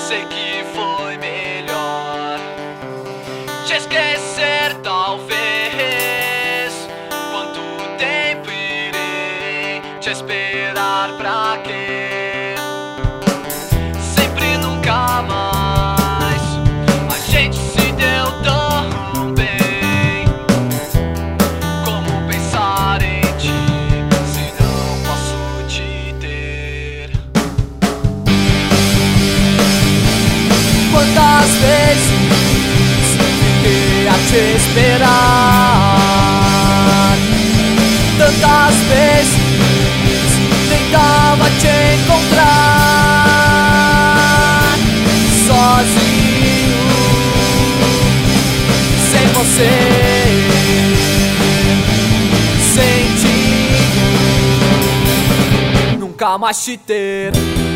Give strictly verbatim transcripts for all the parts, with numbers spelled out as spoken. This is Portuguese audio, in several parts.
sei que foi melhor te esquecer, talvez. Quanto tempo irei te esperar, pra quê? Sempre, nunca mais a gente se deu tão bem. Como pensar em ti se não posso te ter? Quantas vezes fiquei a te esperar, tantas vezes tentava te encontrar, sozinho, sem você, sentindo nunca mais te ter.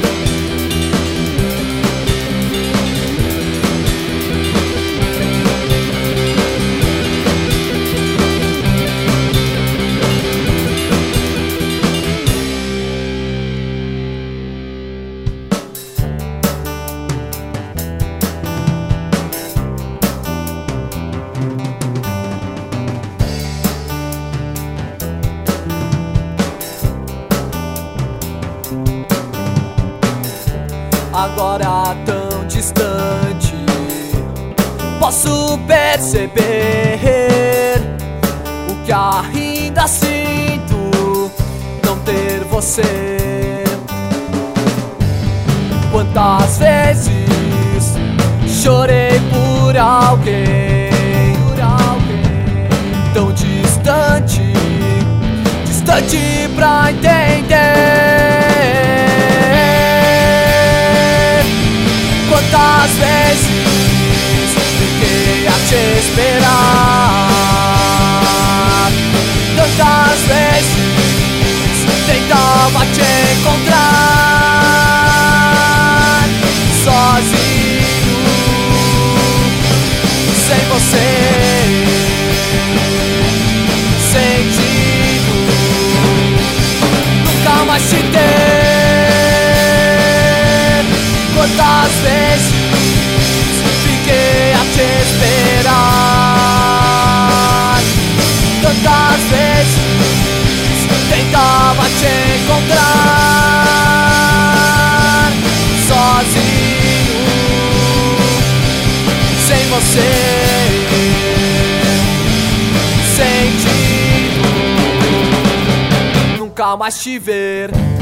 Agora tão distante, posso perceber o que ainda sinto, não ter você. Quantas vezes chorei por alguém, por alguém tão distante, distante pra entender. Quantas vezes fiquei a te esperar, tantas vezes tentava te encontrar, sozinho, sem você, sentindo nunca mais te ter. Quantas vezes fiquei a te esperar, tantas vezes tentava te encontrar, sozinho, sem você, sentindo nunca mais te ver.